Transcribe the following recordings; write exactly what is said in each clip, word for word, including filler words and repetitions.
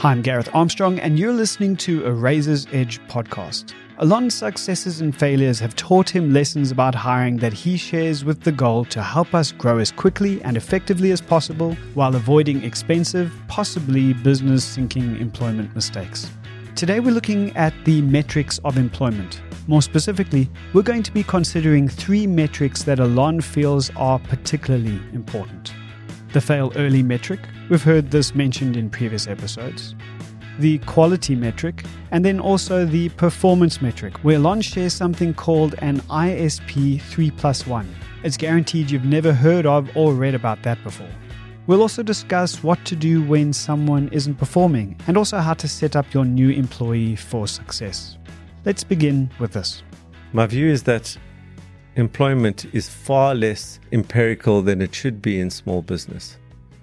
Hi, I'm Gareth Armstrong, and you're listening to a Razor's Edge podcast. Alon's successes and failures have taught him lessons about hiring that he shares with the goal to help us grow as quickly and effectively as possible while avoiding expensive, possibly business-sinking employment mistakes. Today we're looking at the metrics of employment. More specifically, we're going to be considering three metrics that Alon feels are particularly important. The fail early metric, we've heard this mentioned in previous episodes. The quality metric, and then also the performance metric, where Alon shares something called an I S P three plus one. It's guaranteed you've never heard of or read about that before. We'll also discuss what to do when someone isn't performing, and also how to set up your new employee for success. Let's begin with this. My view is that employment is far less empirical than it should be in small business.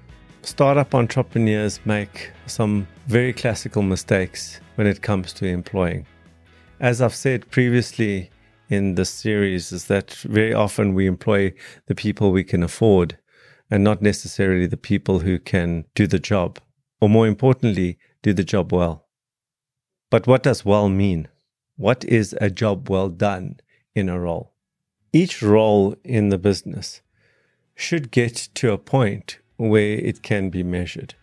Startup entrepreneurs make some very classical mistakes when it comes to employing. As I've said previously in this series, is that very often we employ the people we can afford and not necessarily the people who can do the job, or more importantly, do the job well. But what does well mean? What is a job well done in a role? Each role in the business should get to a point where it can be measured.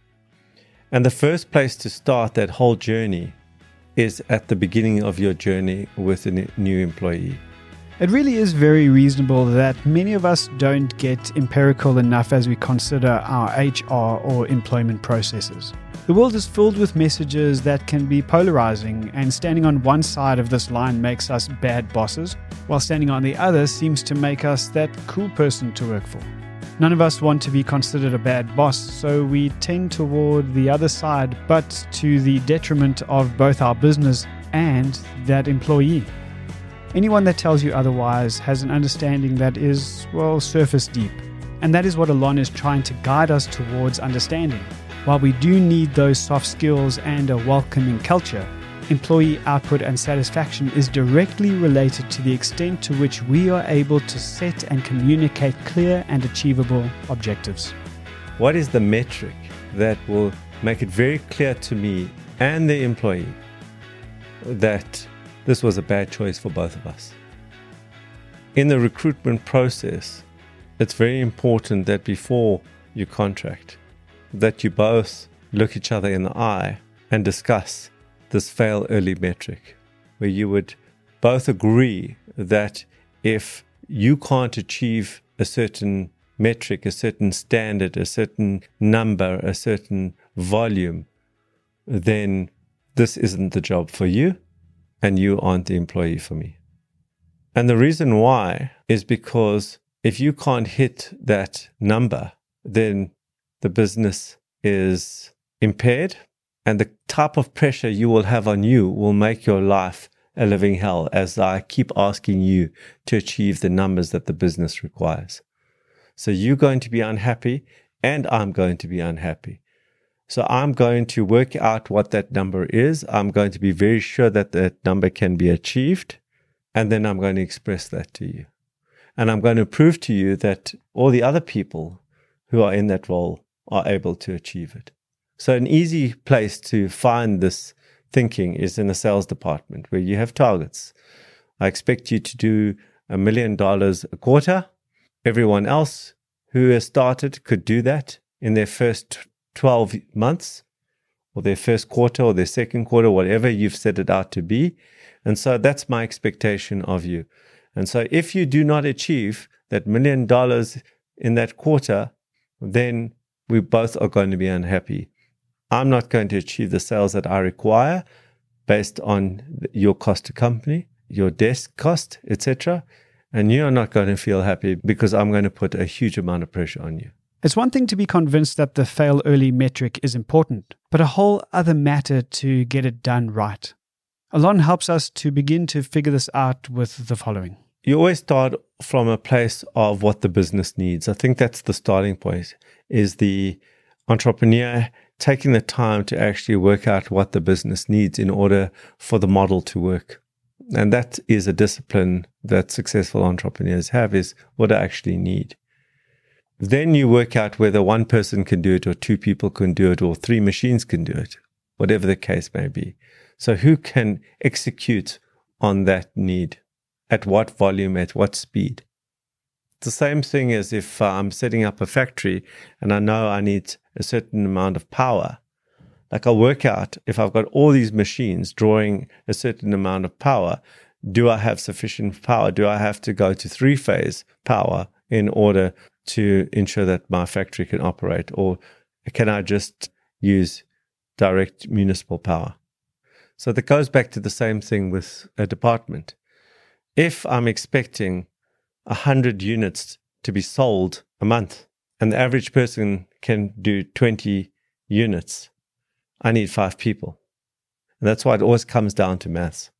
And the first place to start that whole journey is at the beginning of your journey with a new employee. It really is very reasonable that many of us don't get empirical enough as we consider our H R or employment processes. The world is filled with messages that can be polarizing, and standing on one side of this line makes us bad bosses, while standing on the other seems to make us that cool person to work for. None of us want to be considered a bad boss, so we tend toward the other side, but to the detriment of both our business and that employee. Anyone that tells you otherwise has an understanding that is, well, surface deep. And that is what Alon is trying to guide us towards understanding. While we do need those soft skills and a welcoming culture, employee output and satisfaction is directly related to the extent to which we are able to set and communicate clear and achievable objectives. What is the metric that will make it very clear to me and the employee that this was a bad choice for both of us? In the recruitment process, it's very important that before you contract, that you both look each other in the eye and discuss this fail early metric, where you would both agree that if you can't achieve a certain metric, a certain standard, a certain number, a certain volume, then this isn't the job for you and you aren't the employee for me. And the reason why is because if you can't hit that number, then the business is impaired, and the type of pressure you will have on you will make your life a living hell as I keep asking you to achieve the numbers that the business requires. So you're going to be unhappy and I'm going to be unhappy. So I'm going to work out what that number is. I'm going to be very sure that that number can be achieved, and then I'm going to express that to you. And I'm going to prove to you that all the other people who are in that role are able to achieve it. So an easy place to find this thinking is in the sales department, where you have targets. I expect you to do a million dollars a quarter. Everyone else who has started could do that in their first twelve months, or their first quarter, or their second quarter, whatever you've set it out to be. And so that's my expectation of you. And so if you do not achieve that million dollars in that quarter, then we both are going to be unhappy. I'm not going to achieve the sales that I require based on your cost to company, your desk cost, et cetera. And you're not going to feel happy because I'm going to put a huge amount of pressure on you. It's one thing to be convinced that the fail early metric is important, but a whole other matter to get it done right. Alon helps us to begin to figure this out with the following. You always start from a place of what the business needs. I think that's the starting point, is the entrepreneur taking the time to actually work out what the business needs in order for the model to work. And that is a discipline that successful entrepreneurs have, is what I actually need. Then you work out whether one person can do it, or two people can do it, or three machines can do it. whatever the case may be. So who can execute on that need? At what volume, at what speed? It's the same thing as if uh, I'm setting up a factory and I know I need a certain amount of power. Like I'll work out, if I've got all these machines drawing a certain amount of power, do I have sufficient power? Do I have to go to three-phase power in order to ensure that my factory can operate? Or can I just use direct municipal power? So that goes back to the same thing with a department. If I'm expecting one hundred units to be sold a month and the average person can do twenty units, I need five people. And that's why it always comes down to maths.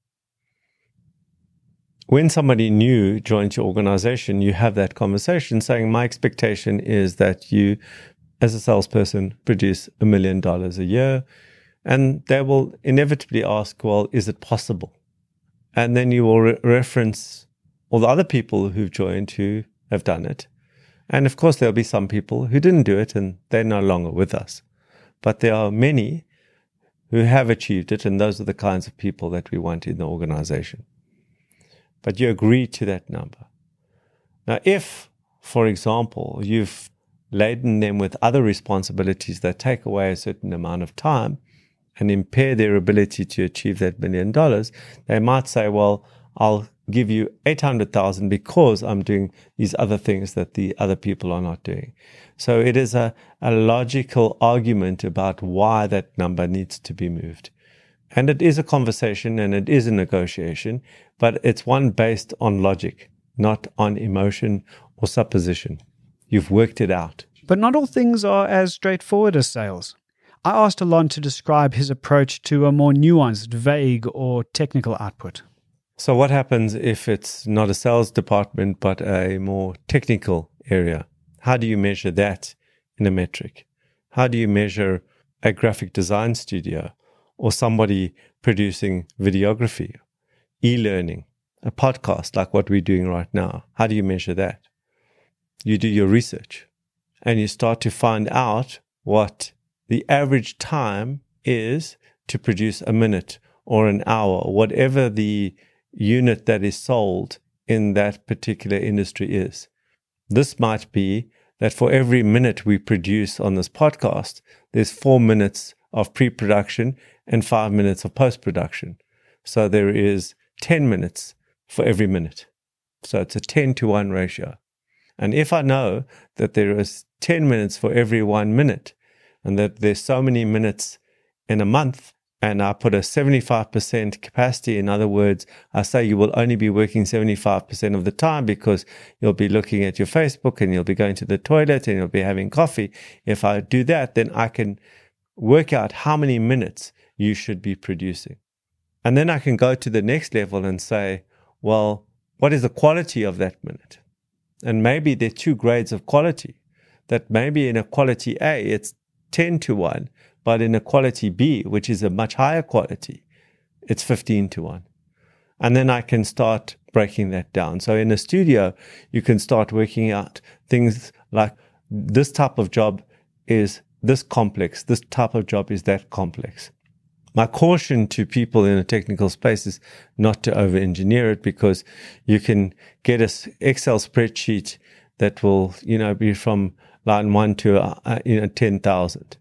When somebody new joins your organization, you have that conversation saying, my expectation is that you, as a salesperson, produce a million dollars a year. And they will inevitably ask, well, is it possible? And then you will re- reference all the other people who've joined who have done it. And of course, there'll be some people who didn't do it and they're no longer with us. But there are many who have achieved it, and those are the kinds of people that we want in the organization. But you agree to that number. Now, if, for example, you've laden them with other responsibilities that take away a certain amount of time and impair their ability to achieve that million dollars, they might say, well, I'll give you eight hundred thousand because I'm doing these other things that the other people are not doing. So it is a, a logical argument about why that number needs to be moved. And it is a conversation and it is a negotiation, but it's one based on logic, not on emotion or supposition. You've worked it out. But not all things are as straightforward as sales. I asked Alon to describe his approach to a more nuanced, vague, or technical output. So what happens if it's not a sales department, but a more technical area? How do you measure that in a metric? How do you measure a graphic design studio or somebody producing videography, e-learning, a podcast like what we're doing right now? How do you measure that? You do your research and you start to find out what the average time is to produce a minute or an hour, or whatever the unit that is sold in that particular industry is. This might be that for every minute we produce on this podcast, there's four minutes of pre-production and five minutes of post-production. So there is ten minutes for every minute. So it's a ten to one ratio. And if I know that there is ten minutes for every one minute, and that there's so many minutes in a month, and I put a seventy-five percent capacity, in other words, I say you will only be working seventy-five percent of the time because you'll be looking at your Facebook and you'll be going to the toilet and you'll be having coffee. If I do that, then I can work out how many minutes you should be producing. And then I can go to the next level and say, well, what is the quality of that minute? And maybe there are two grades of quality. That maybe in a quality A, it's ten to one. But in a quality B, which is a much higher quality, it's fifteen to one. And then I can start breaking that down. So in a studio, you can start working out things like this type of job is this complex, this type of job is that complex. My caution to people in a technical space is not to over-engineer it, because you can get an Excel spreadsheet that will, you know, be from line one to, uh, you know, ten thousand.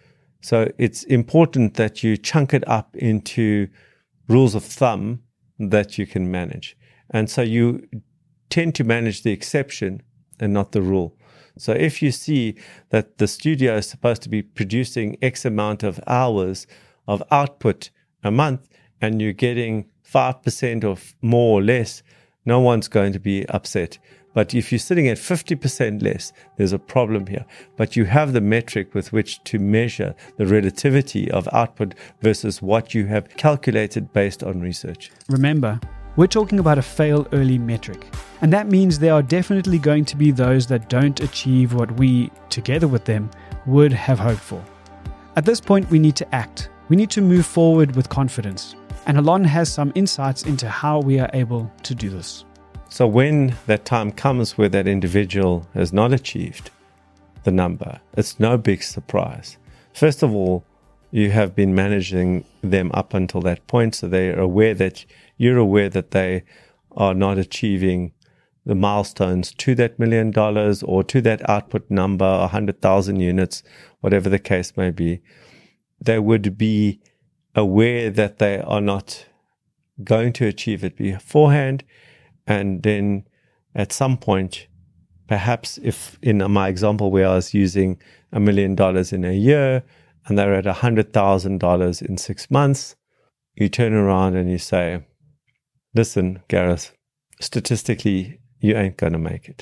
So it's important that you chunk it up into rules of thumb that you can manage. And so you tend to manage the exception and not the rule. So if you see that the studio is supposed to be producing X amount of hours of output a month and you're getting five percent or more or less, no one's going to be upset. But if you're sitting at fifty percent less, there's a problem here. But you have the metric with which to measure the relativity of output versus what you have calculated based on research. Remember, we're talking about a fail early metric. And that means there are definitely going to be those that don't achieve what we, together with them, would have hoped for. At this point, we need to act. We need to move forward with confidence. And Alon has some insights into how we are able to do this. So when that time comes where that individual has not achieved the number, it's no big surprise. First of all, You have been managing them up until that point, so they are aware that you're aware that they are not achieving the milestones to that million dollars or to that output number, one hundred thousand units, whatever the case may be. They would be aware that they are not going to achieve it beforehand. And then at some point, perhaps if in my example where I was using a million dollars in a year and they're at one hundred thousand dollars in six months, you turn around and you say, listen, Gareth, statistically, you ain't going to make it.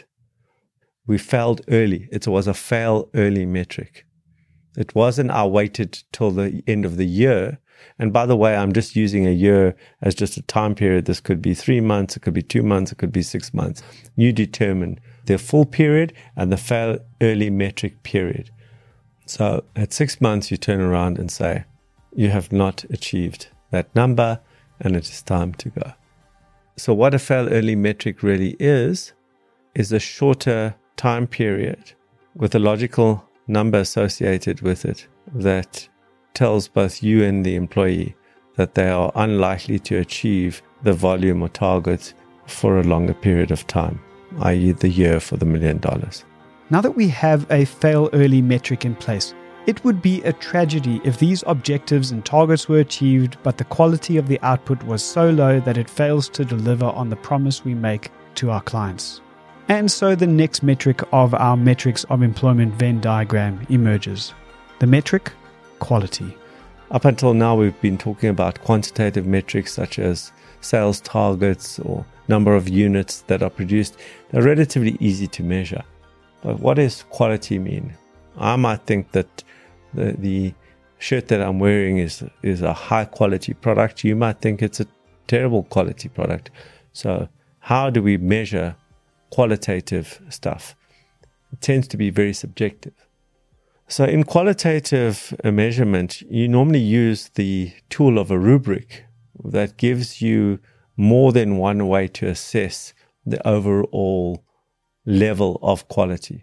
We failed early. It was a fail early metric. It wasn't I waited till the end of the year. And by the way, I'm just using a year as just a time period. This could be three months, it could be two months, it could be six months. You determine the full period and the fail early metric period. So at six months, you turn around and say, you have not achieved that number and it is time to go. So what a fail early metric really is, is a shorter time period with a logical number associated with it that tells both you and the employee that they are unlikely to achieve the volume or target for a longer period of time, that is the year for the million dollars. Now that we have a fail early metric in place, it would be a tragedy if these objectives and targets were achieved, but the quality of the output was so low that it fails to deliver on the promise we make to our clients. And so the next metric of our metrics of employment Venn diagram emerges. The metric, quality. Up until now, we've been talking about quantitative metrics such as sales targets or number of units that are produced. They're relatively easy to measure. But what does quality mean? I might think that the, the shirt that I'm wearing is, is a high quality product. You might think it's a terrible quality product. So how do we measure qualitative stuff? It tends to be very subjective. So in qualitative measurement, you normally use the tool of a rubric that gives you more than one way to assess the overall level of quality.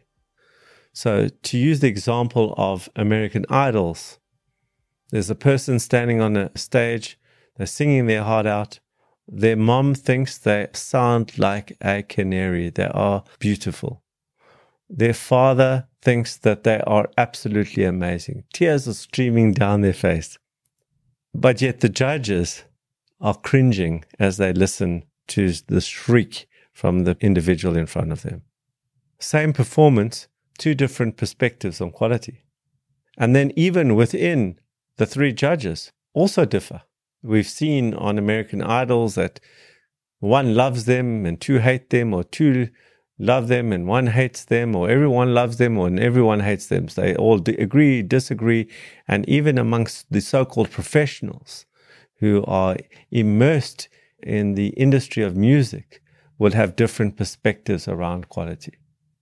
So to use the example of American Idols, there's a person standing on a stage, they're singing their heart out. Their mom thinks they sound like a canary. They are beautiful. Their father thinks that they are absolutely amazing. Tears are streaming down their face. But yet the judges are cringing as they listen to the shriek from the individual in front of them. Same performance, two different perspectives on quality. And then even within the three judges also differ. We've seen on American Idols that one loves them and two hate them, or two love them and one hates them, or everyone loves them or everyone hates them. So they all d- agree, disagree. And even amongst the so-called professionals who are immersed in the industry of music will have different perspectives around quality.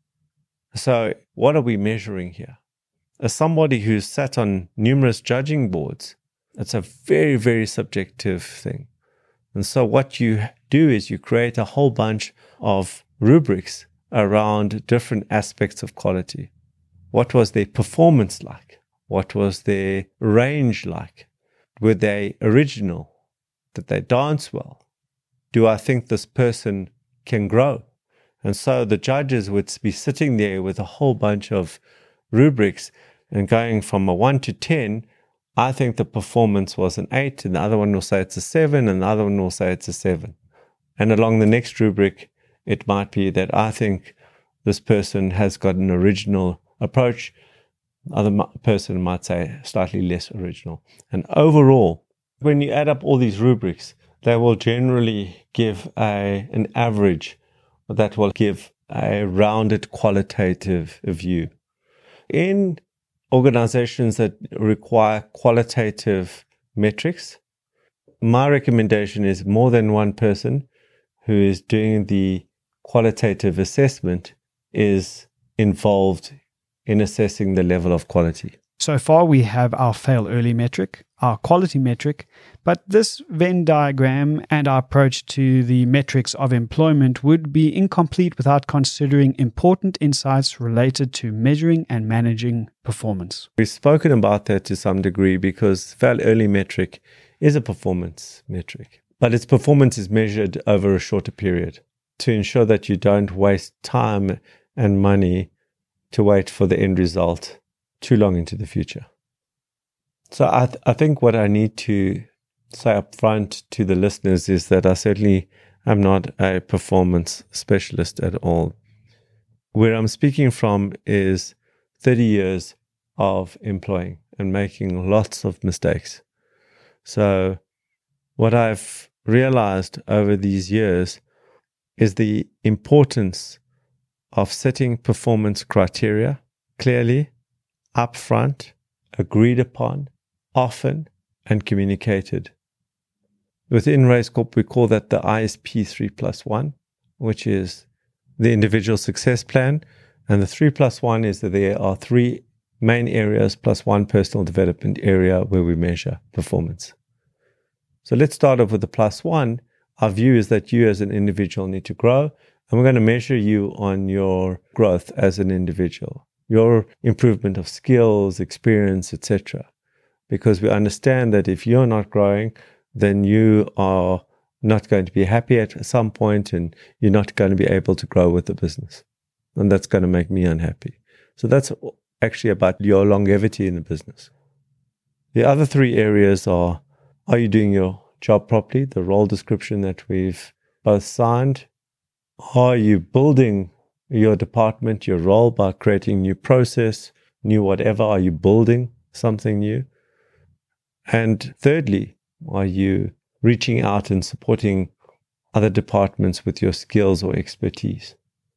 So what are we measuring here? As somebody who's sat on numerous judging boards, it's a very, very subjective thing. And so what you do is you create a whole bunch of rubrics around different aspects of quality. What was their performance like? What was their range like? Were they original? Did they dance well? Do I think this person can grow? And so the judges would be sitting there with a whole bunch of rubrics and going from a one to ten. I think the performance was an eight, and the other one will say it's a seven, and the other one will say it's a seven. And along the next rubric, it might be that I think this person has got an original approach. The other person might say slightly less original. And overall, when you add up all these rubrics, they will generally give a an average that will give a rounded qualitative view. In organizations that require qualitative metrics, my recommendation is more than one person who is doing the qualitative assessment is involved in assessing the level of quality. So far, we have our fail early metric, our quality metric, but this Venn diagram and our approach to the metrics of employment would be incomplete without considering important insights related to measuring and managing performance. We've spoken about that to some degree because fail early metric is a performance metric, but its performance is measured over a shorter period to ensure that you don't waste time and money to wait for the end result too long into the future. So I, th- I think what I need to say up front to the listeners is that I certainly am not a performance specialist at all. Where I'm speaking from is thirty years of employing and making lots of mistakes. So what I've realized over these years is the importance of setting performance criteria clearly, upfront, agreed upon, often, and communicated. Within Raise Corp, we call that the I S P three plus one, which is the individual success plan. And the three plus one is that there are three main areas plus one personal development area where we measure performance. So let's start off with the plus one. Our view is that you as an individual need to grow, and we're going to measure you on your growth as an individual, your improvement of skills, experience, et cetera. Because we understand that if you're not growing, then you are not going to be happy at some point and you're not going to be able to grow with the business. And that's going to make me unhappy. So that's actually about your longevity in the business. The other three areas are, are you doing your job properly? The role description that we've both signed. Are you building your department, your role by creating new process, new whatever? Are you building something new? And thirdly, are you reaching out and supporting other departments with your skills or expertise?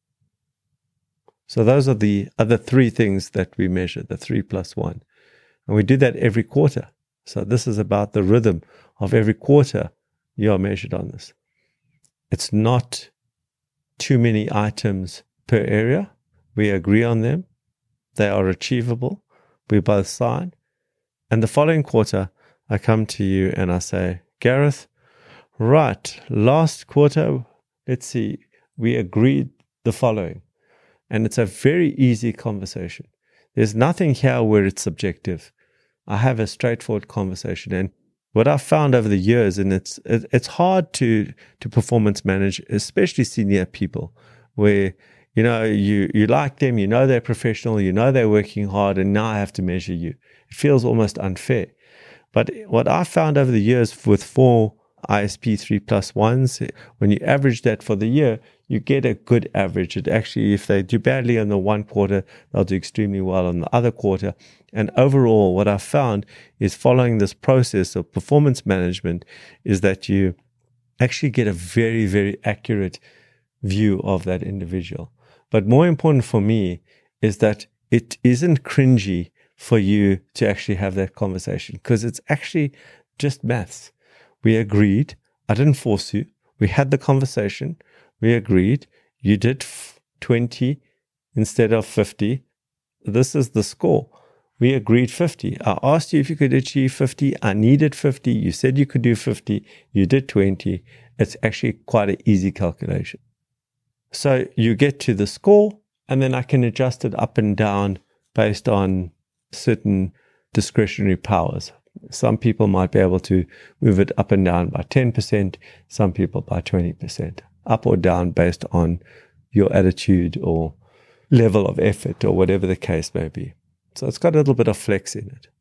So those are the other three things that we measure, the three plus one. And we do that every quarter. So this is about the rhythm of every quarter you are measured on this. It's not too many items per area. We agree on them. They are achievable. We both sign. And the following quarter, I come to you and I say, Gareth, right, last quarter, let's see, we agreed the following. And it's a very easy conversation. There's nothing here where it's subjective. I have a straightforward conversation. And what I've found over the years, and it's it's hard to to performance manage, especially senior people, where you know you you like them, you know they're professional, you know they're working hard, and now I have to measure you. It feels almost unfair. But what I found over the years with four I S P three plus ones, when you average that for the year, you get a good average. It actually, if they do badly in the one quarter, they'll do extremely well on the other quarter. And overall, what I found is following this process of performance management is that you actually get a very, very accurate view of that individual. But more important for me is that it isn't cringy for you to actually have that conversation, because it's actually just maths. We agreed. I didn't force you. We had the conversation. We agreed. You did twenty instead of fifty. This is the score. We agreed fifty. I asked you if you could achieve fifty. I needed fifty. You said you could do fifty. You did twenty. It's actually quite an easy calculation. So you get to the score, and then I can adjust it up and down based on certain discretionary powers. Some people might be able to move it up and down by ten percent, some people by twenty percent, up or down based on your attitude or level of effort or whatever the case may be. So it's got a little bit of flex in it.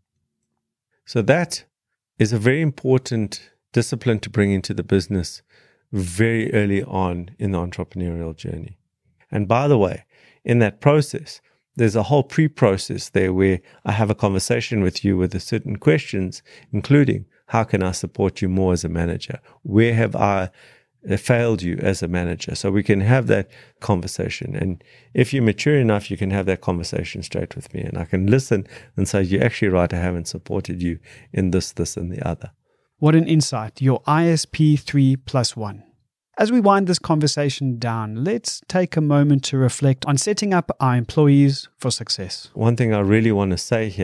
So that is a very important discipline to bring into the business very early on in the entrepreneurial journey. And by the way, in that process, there's a whole pre-process there where I have a conversation with you with certain questions, including how can I support you more as a manager? Where have I failed you as a manager? So we can have that conversation. And if you're mature enough, you can have that conversation straight with me. And I can listen and say, you're actually right, I haven't supported you in this, this, and the other. What an insight, your I S P three plus one. As we wind this conversation down, let's take a moment to reflect on setting up our employees for success. One thing I really want to say here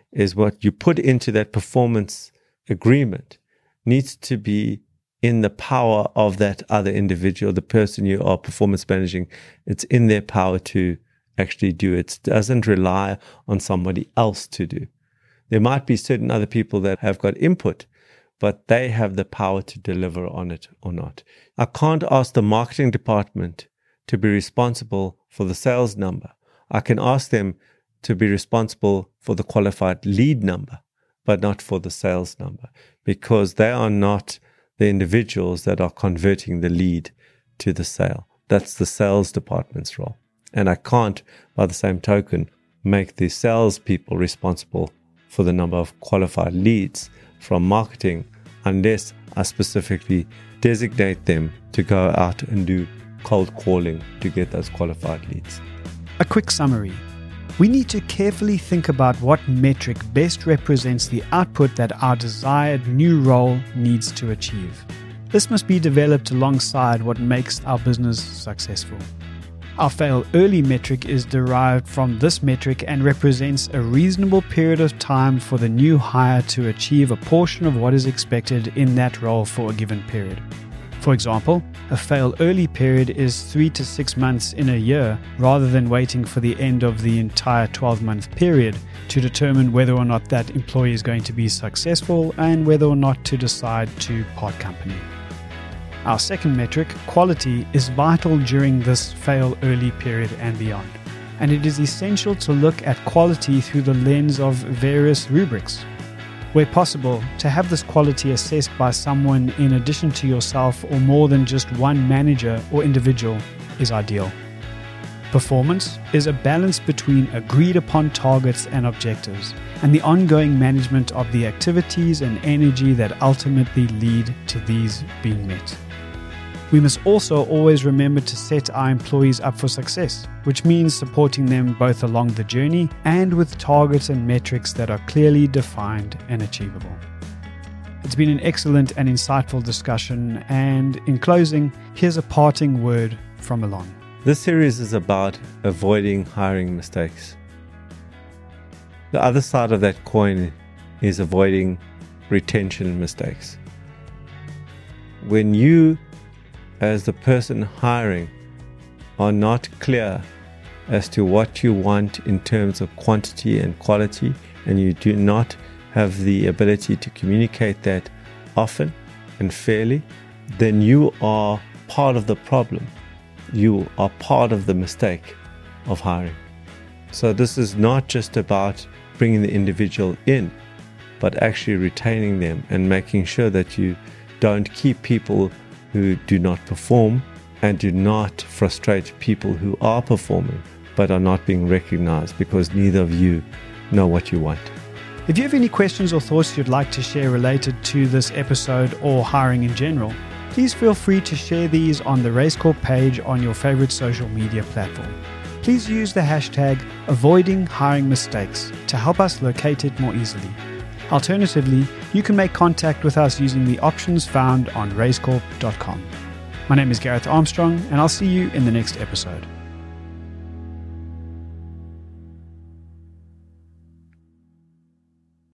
is what you put into that performance agreement needs to be in the power of that other individual, the person you are performance managing. It's in their power to actually do it. It doesn't rely on somebody else to do. There might be certain other people that have got input, but they have the power to deliver on it or not. I can't ask the marketing department to be responsible for the sales number. I can ask them to be responsible for the qualified lead number, but not for the sales number, because they are not the individuals that are converting the lead to the sale. That's the sales department's role. And I can't, by the same token, make the sales people responsible for the number of qualified leads from marketing unless I specifically designate them to go out and do cold calling to get those qualified leads. A quick summary. We need to carefully think about what metric best represents the output that our desired new role needs to achieve. This must be developed alongside what makes our business successful. Our fail early metric is derived from this metric and represents a reasonable period of time for the new hire to achieve a portion of what is expected in that role for a given period. For example, a fail early period is three to six months in a year rather than waiting for the end of the entire twelve-month period to determine whether or not that employee is going to be successful and whether or not to decide to part company. Our second metric, quality, is vital during this fail early period and beyond, and it is essential to look at quality through the lens of various rubrics. Where possible, to have this quality assessed by someone in addition to yourself or more than just one manager or individual is ideal. Performance is a balance between agreed upon targets and objectives, and the ongoing management of the activities and energy that ultimately lead to these being met. We must also always remember to set our employees up for success, which means supporting them both along the journey and with targets and metrics that are clearly defined and achievable. It's been an excellent and insightful discussion, and in closing, here's a parting word from Alon. This series is about avoiding hiring mistakes. The other side of that coin is avoiding retention mistakes. When you, as the person hiring, are not clear as to what you want in terms of quantity and quality, and you do not have the ability to communicate that often and fairly, then you are part of the problem. You are part of the mistake of hiring. So this is not just about bringing the individual in, but actually retaining them and making sure that you don't keep people who do not perform and do not frustrate people who are performing but are not being recognized because neither of you know what you want. If you have any questions or thoughts you'd like to share related to this episode or hiring in general, please feel free to share these on the Race Corp page on your favorite social media platform. Please use the hashtag avoiding hiring mistakes to help us locate it more easily. Alternatively, you can make contact with us using the options found on race corp dot com. My name is Gareth Armstrong, and I'll see you in the next episode.